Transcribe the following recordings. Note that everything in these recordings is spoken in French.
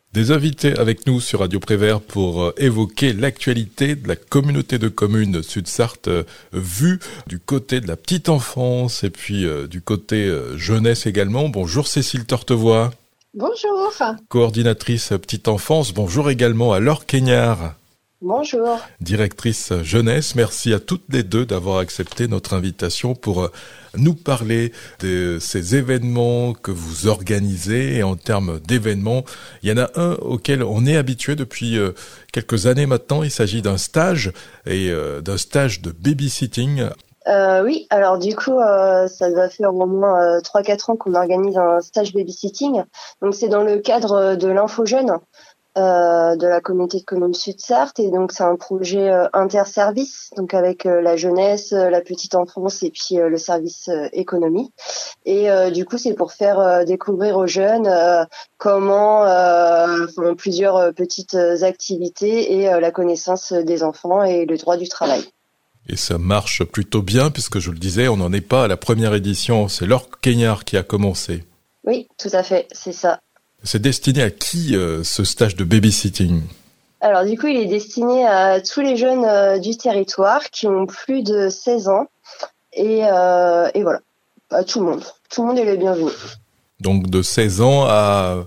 Des invités avec nous sur Radio Prévert pour évoquer l'actualité de la communauté de communes Sud-Sarthe vue du côté de la petite enfance et puis du côté jeunesse également. Bonjour Cécile Tortevoix. Bonjour. Coordinatrice petite enfance. Bonjour également à Laure Queignard. Bonjour. Directrice jeunesse, merci à toutes les deux d'avoir accepté notre invitation pour nous parler de ces événements que vous organisez. Et en termes d'événements, il y en a un auquel on est habitué depuis quelques années maintenant. Il s'agit d'un stage et d'un stage de babysitting. Oui, alors du coup, ça doit faire au moins 3-4 ans qu'on organise un stage babysitting. Donc c'est dans le cadre de l'Info Jeune. De la communauté de communes Sud-Sarthe, et donc c'est un projet interservice, donc avec la jeunesse, la petite enfance et puis le service économie. Et du coup c'est pour faire découvrir aux jeunes comment plusieurs petites activités et la connaissance des enfants et le droit du travail. Et ça marche plutôt bien puisque je le disais, on n'en est pas à la première édition, c'est Laure Queignard qui a commencé. Oui, tout à fait, c'est ça. C'est destiné à qui ce stage de babysitting ? Alors du coup, il est destiné à tous les jeunes du territoire qui ont plus de 16 ans et voilà, à tout le monde. Tout le monde est le bienvenu. Donc de 16 ans à,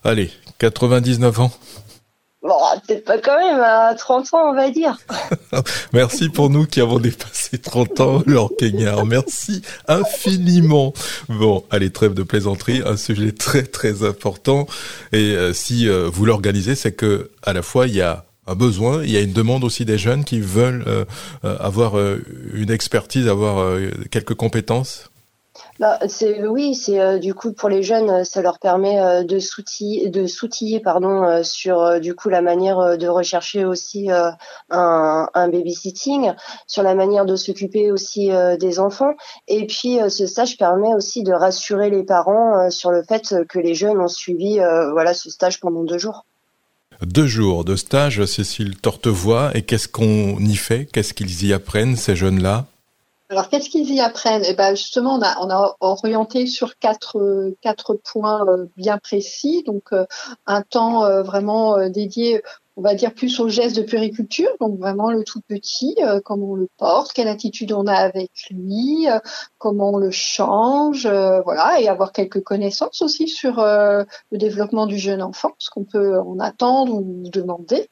99 ans. Bon, peut-être pas quand même, à 30 ans, on va dire. Merci pour nous qui avons dépassé 30 ans, Laure Queignard. Merci infiniment. Bon, allez, trêve de plaisanterie, un sujet très très important. Et si vous l'organisez, c'est que à la fois il y a un besoin, il y a une demande aussi des jeunes qui veulent avoir une expertise, avoir quelques compétences. C'est du coup pour les jeunes, ça leur permet de s'outiller sur du coup la manière de rechercher aussi un babysitting, sur la manière de s'occuper aussi des enfants. Et puis ce stage permet aussi de rassurer les parents sur le fait que les jeunes ont suivi ce stage pendant 2 jours. 2 jours de stage, Cécile Tortevoix, et qu'est-ce qu'on y fait ? Qu'est-ce qu'ils y apprennent, ces jeunes-là ? Alors, qu'est-ce qu'ils y apprennent ? Eh ben, justement, on a orienté sur quatre points bien précis. Donc, un temps vraiment dédié, on va dire, plus aux gestes de puériculture. Donc, vraiment le tout petit, comment on le porte, quelle attitude on a avec lui, comment on le change, voilà, et avoir quelques connaissances aussi sur le développement du jeune enfant, ce qu'on peut en attendre ou demander.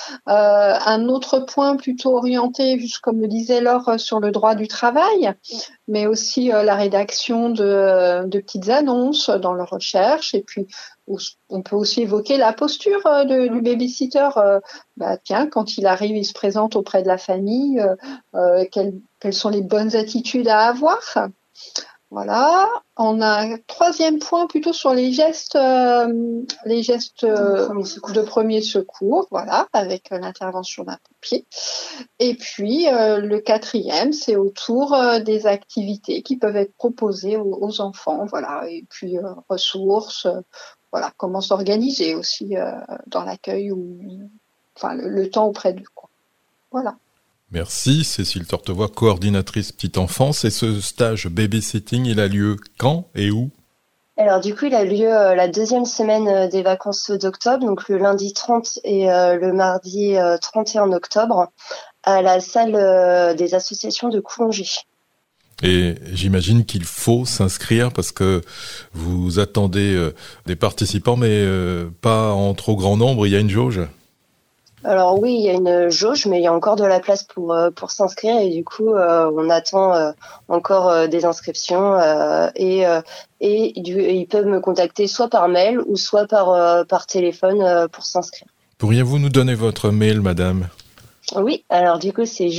Un autre point plutôt orienté, juste comme le disait Laure, sur le droit du travail, mais aussi la rédaction de petites annonces dans leur recherche. Et puis, on peut aussi évoquer la posture du babysitter. Quand il arrive, il se présente auprès de la famille, quelles sont les bonnes attitudes à avoir. Voilà. On a un 3e point plutôt sur les gestes de premier secours, voilà, avec l'intervention d'un pompier. Et puis le 4e, c'est autour des activités qui peuvent être proposées aux enfants, voilà. Et puis ressources, voilà, comment s'organiser aussi dans l'accueil ou le temps auprès d'eux, quoi. Voilà. Merci, Cécile Tortevoix, coordinatrice petite enfance. Et ce stage babysitting, il a lieu quand et où ? Alors du coup, il a lieu la 2e semaine des vacances d'octobre, donc le lundi 30 et le mardi 31 octobre, à la salle des associations de Coulongers. Et j'imagine qu'il faut s'inscrire parce que vous attendez des participants, mais pas en trop grand nombre, il y a une jauge ? Alors oui, il y a une jauge, mais il y a encore de la place pour s'inscrire, et du coup on attend encore des inscriptions et ils peuvent me contacter soit par mail ou soit par téléphone pour s'inscrire. Pourriez-vous nous donner votre mail, madame ? Oui, alors du coup c'est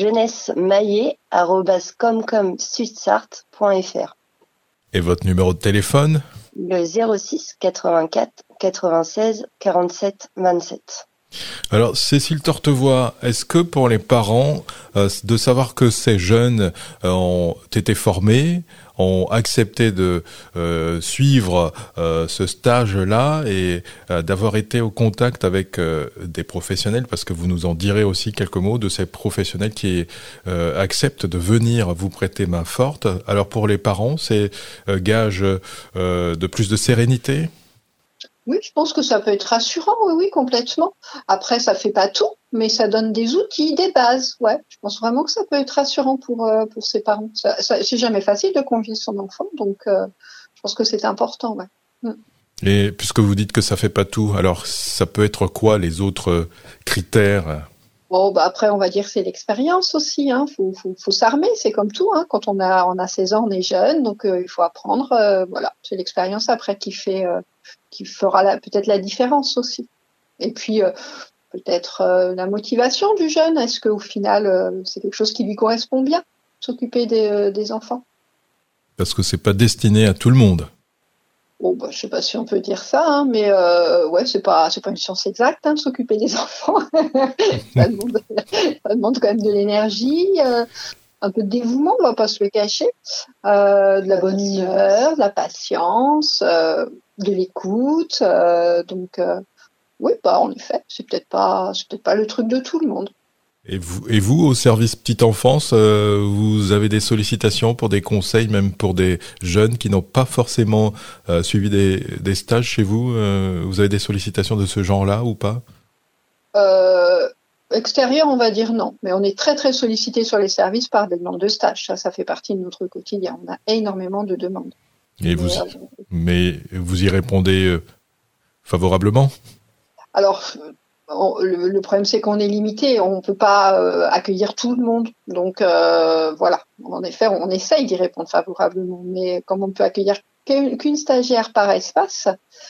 jeunessemaillet@comcomsudsart.fr. Et votre numéro de téléphone ? Le 06 84 96 47 27. Alors, Cécile Tortevoix, est-ce que pour les parents, de savoir que ces jeunes ont été formés, ont accepté de suivre ce stage-là et d'avoir été au contact avec des professionnels, parce que vous nous en direz aussi quelques mots de ces professionnels qui acceptent de venir vous prêter main forte. Alors pour les parents, c'est gage de plus de sérénité ? Oui, je pense que ça peut être rassurant, oui, complètement. Après, ça fait pas tout, mais ça donne des outils, des bases. Ouais, je pense vraiment que ça peut être rassurant pour ses parents. C'est jamais facile de confier son enfant, donc je pense que c'est important. Ouais. Et puisque vous dites que ça fait pas tout, alors ça peut être quoi les autres critères? Bon, après, on va dire que c'est l'expérience aussi. Hein. Faut s'armer, c'est comme tout. Hein. Quand on a 16 ans, on est jeune, donc il faut apprendre. Voilà, c'est l'expérience après qui fera peut-être la différence aussi. Et puis peut-être la motivation du jeune. Est-ce qu'au final, c'est quelque chose qui lui correspond bien, s'occuper des enfants? Parce que c'est pas destiné à tout le monde. Bon, je sais pas si on peut dire ça, hein, mais ouais, c'est pas une science exacte, hein, de s'occuper des enfants. ça demande quand même de l'énergie, un peu de dévouement, on va pas se le cacher, de la bonne humeur, de la patience, de l'écoute. Donc, oui, en effet, c'est peut-être pas le truc de tout le monde. Et vous, au service petite enfance, vous avez des sollicitations pour des conseils, même pour des jeunes qui n'ont pas forcément suivi des stages chez vous? Vous avez des sollicitations de ce genre-là ou pas? Extérieur, on va dire non, mais on est très très sollicité sur les services par des demandes de stage. Ça fait partie de notre quotidien. On a énormément de demandes. Mais vous y répondez favorablement? Alors, le problème, c'est qu'on est limité. On ne peut pas accueillir tout le monde. Donc, voilà. En effet, on essaye d'y répondre favorablement. Mais comme on ne peut accueillir qu'une stagiaire par espace,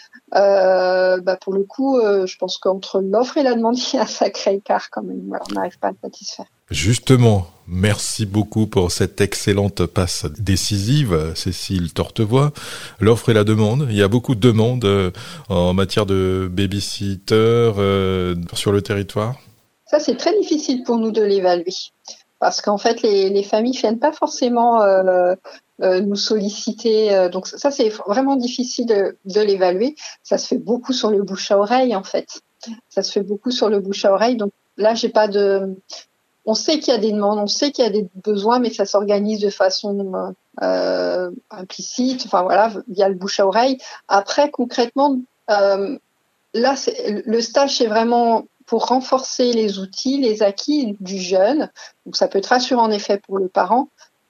pour le coup, je pense qu'entre l'offre et la demande, il y a un sacré écart quand même. Voilà, on n'arrive pas à le satisfaire. Justement, merci beaucoup pour cette excellente passe décisive, Cécile Tortevoie. L'offre et la demande, il y a beaucoup de demandes en matière de babysitter sur le territoire. Ça, c'est très difficile pour nous de l'évaluer. Parce qu'en fait, les familles ne viennent pas forcément nous solliciter. Donc ça, c'est vraiment difficile de l'évaluer. Ça se fait beaucoup sur le bouche à oreille, en fait. Ça se fait beaucoup sur le bouche à oreille. Donc là, j'ai pas de... On sait qu'il y a des demandes, on sait qu'il y a des besoins, mais ça s'organise de façon implicite, enfin voilà, via le bouche à oreille. Après, concrètement, là, le stage, c'est vraiment pour renforcer les outils, les acquis du jeune. Donc, ça peut être rassurant en effet pour le parent,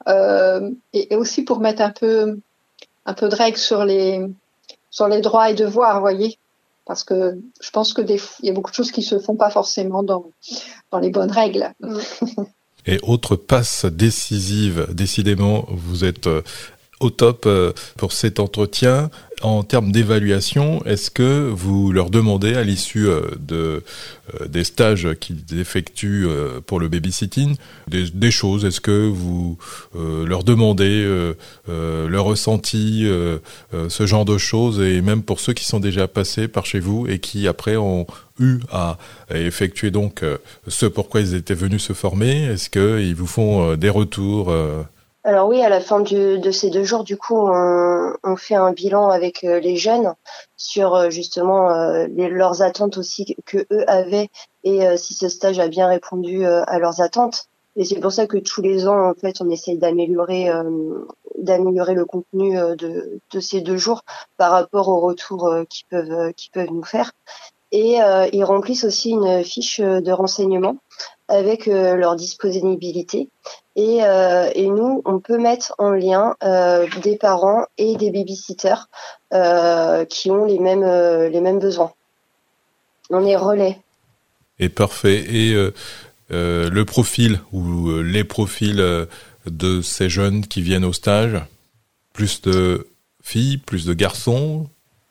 et aussi pour mettre un peu de règles sur les droits et devoirs, vous voyez. Parce que je pense que il y a beaucoup de choses qui se font pas forcément dans les bonnes règles. Et autre passe décisive, décidément, vous êtes au top pour cet entretien. En termes d'évaluation, est-ce que vous leur demandez à l'issue des stages qu'ils effectuent pour le babysitting des choses? Est-ce que vous leur demandez leur ressenti, ce genre de choses, et même pour ceux qui sont déjà passés par chez vous et qui après ont eu à effectuer donc ce pourquoi ils étaient venus se former? Est-ce qu'ils vous font des retours Alors oui, à la fin de ces 2 jours, du coup, on fait un bilan avec les jeunes sur justement leurs attentes aussi que eux avaient, et si ce stage a bien répondu à leurs attentes. Et c'est pour ça que tous les ans, en fait, on essaye d'améliorer le contenu de ces 2 jours par rapport aux retours qu'ils peuvent nous faire. Et ils remplissent aussi une fiche de renseignement avec leur disponibilité. Et nous, on peut mettre en lien des parents et des babysitters qui ont les mêmes besoins. On est relais. Et parfait. Et le profil ou les profils de ces jeunes qui viennent au stage, plus de filles, plus de garçons?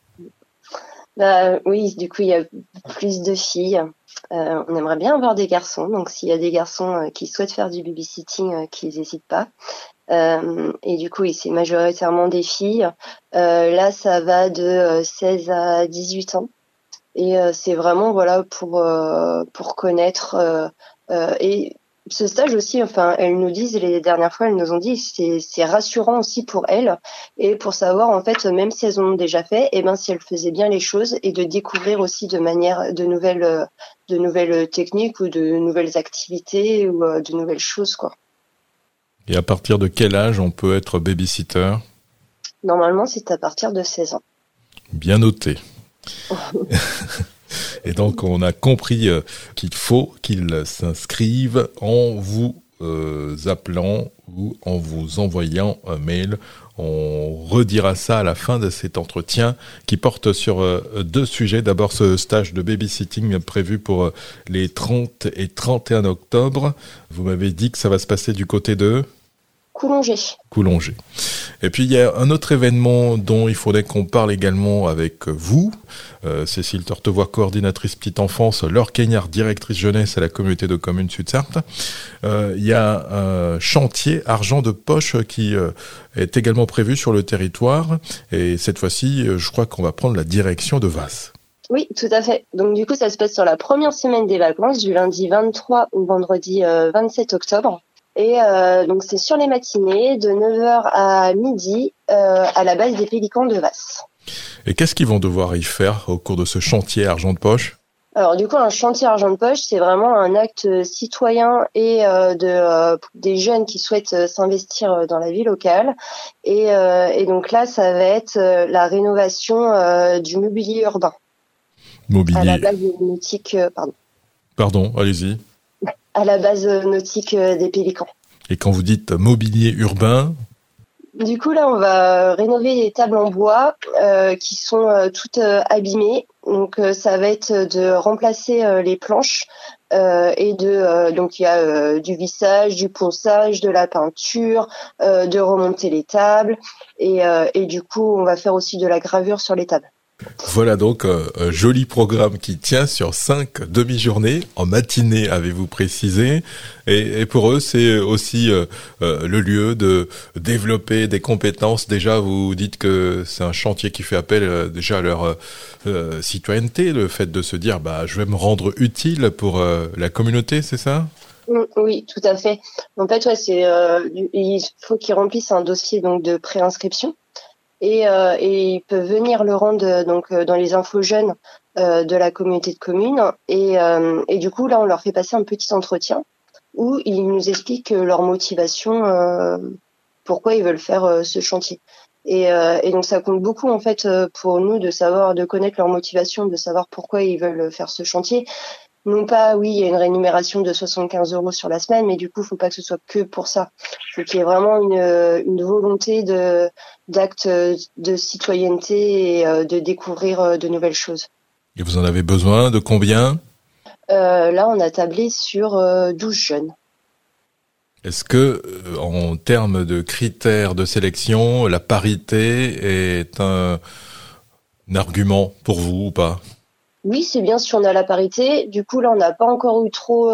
Oui, du coup, il y a plus de filles. On aimerait bien avoir des garçons, donc s'il y a des garçons qui souhaitent faire du babysitting, qu'ils n'hésitent pas. Et du coup, oui, c'est majoritairement des filles. Là, ça va de 16 à 18 ans. Et c'est vraiment voilà pour connaître et ce stage aussi, enfin, elles nous disent, les dernières fois, elles nous ont dit, c'est rassurant aussi pour elles, et pour savoir, en fait, même si elles en ont déjà fait, et ben, si elles faisaient bien les choses, et de découvrir aussi de nouvelles techniques, ou de nouvelles activités, ou de nouvelles choses, quoi. Et à partir de quel âge on peut être babysitter? Normalement, c'est à partir de 16 ans. Bien noté. Et donc, on a compris qu'il faut qu'ils s'inscrivent en vous appelant ou en vous envoyant un mail. On redira ça à la fin de cet entretien qui porte sur deux sujets. D'abord, ce stage de babysitting prévu pour les 30 et 31 octobre. Vous m'avez dit que ça va se passer du côté de Coulongers. Et puis, il y a un autre événement dont il faudrait qu'on parle également avec vous. Cécile Tortevoix, coordinatrice petite enfance, Laure Keignard, directrice jeunesse à la communauté de communes Sud-Sarthe. Il y a un chantier argent de poche qui est également prévu sur le territoire. Et cette fois-ci, je crois qu'on va prendre la direction de Vasse. Oui, tout à fait. Donc du coup, ça se passe sur la première semaine des vacances, du lundi 23 au vendredi 27 octobre. Et donc c'est sur les matinées de 9h à midi à la base des Pélicans de Vasse. Et qu'est-ce qu'ils vont devoir y faire au cours de ce chantier argent de poche ? Alors du coup, un chantier argent de poche, c'est vraiment un acte citoyen et des jeunes qui souhaitent s'investir dans la vie locale. Et donc là, ça va être la rénovation du mobilier urbain. Mobilier. À la base nautique, Pardon, allez-y. À la base nautique des Pélicans. Et quand vous dites mobilier urbain ? Du coup, là, on va rénover les tables en bois qui sont toutes abîmées. Donc, ça va être de remplacer les planches donc il y a du vissage, du ponçage, de la peinture, de remonter les tables et du coup, on va faire aussi de la gravure sur les tables. Voilà donc un joli programme qui tient sur 5 demi-journées, en matinée avez-vous précisé, et pour eux c'est aussi le lieu de développer des compétences. Déjà vous dites que c'est un chantier qui fait appel déjà à leur citoyenneté, le fait de se dire je vais me rendre utile pour la communauté, c'est ça ? Oui, tout à fait. En fait, il faut qu'ils remplissent un dossier donc de préinscription. Et ils peuvent venir le rendre donc dans les infos jeunes de la communauté de communes et du coup là on leur fait passer un petit entretien où ils nous expliquent leur motivation, pourquoi ils veulent faire ce chantier et donc ça compte beaucoup en fait pour nous de connaître leur motivation, de savoir pourquoi ils veulent faire ce chantier. Non pas, oui, il y a une rémunération de 75 € sur la semaine, mais du coup, il faut pas que ce soit que pour ça. Il faut qu'il y ait vraiment une volonté d'acte de citoyenneté et de découvrir de nouvelles choses. Et vous en avez besoin de combien ? Là, on a tablé sur 12 jeunes. Est-ce que, en termes de critères de sélection, la parité est un argument pour vous ou pas ? Oui, c'est bien si on a la parité. Du coup, là, on n'a pas encore eu trop.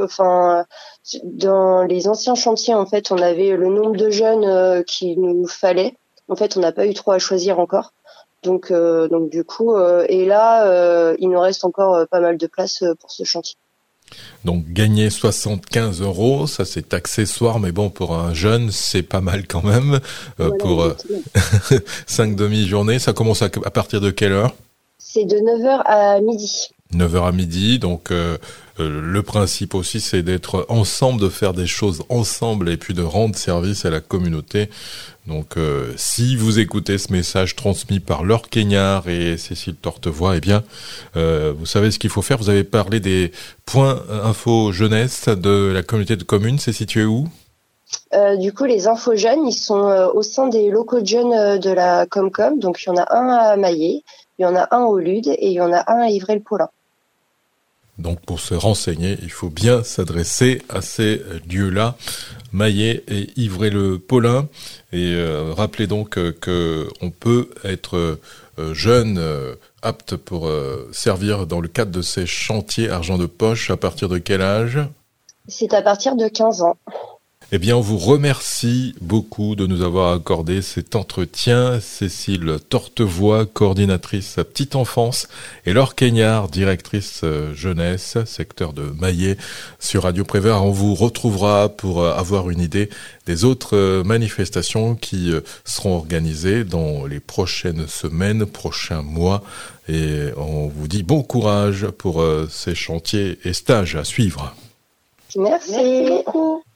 Dans les anciens chantiers, en fait, on avait le nombre de jeunes qu'il nous fallait. En fait, on n'a pas eu trop à choisir encore. Donc du coup, et là, il nous reste encore pas mal de place pour ce chantier. Donc gagner 75 €, ça c'est accessoire, mais bon, pour un jeune, c'est pas mal quand même. Voilà, pour 5 demi-journées, ça commence à partir de quelle heure ? C'est de 9h à midi. 9h à midi, donc le principe aussi c'est d'être ensemble, de faire des choses ensemble et puis de rendre service à la communauté. Donc si vous écoutez ce message transmis par Laure Keignard et Cécile Tortevoix, eh bien vous savez ce qu'il faut faire. Vous avez parlé des points info jeunesse de la communauté de communes, c'est situé où ? Du coup, les infos jeunes, ils sont au sein des locaux de jeunes de la Comcom. Donc, il y en a un à Maillé, il y en a un au Lude et il y en a un à Ivray-le-Paulin. Donc, pour se renseigner, il faut bien s'adresser à ces lieux-là, Maillé et Ivray-le-Paulin. Et rappelez donc qu'on peut être jeune, apte pour servir dans le cadre de ces chantiers argent de poche. À partir de quel âge ? C'est à partir de 15 ans. Eh bien, on vous remercie beaucoup de nous avoir accordé cet entretien. Cécile Tortevoix, coordinatrice petite enfance, et Laure Keignard, directrice jeunesse, secteur de Maillé, sur Radio Prévert. On vous retrouvera pour avoir une idée des autres manifestations qui seront organisées dans les prochaines semaines, prochains mois. Et on vous dit bon courage pour ces chantiers et stages à suivre. Merci beaucoup.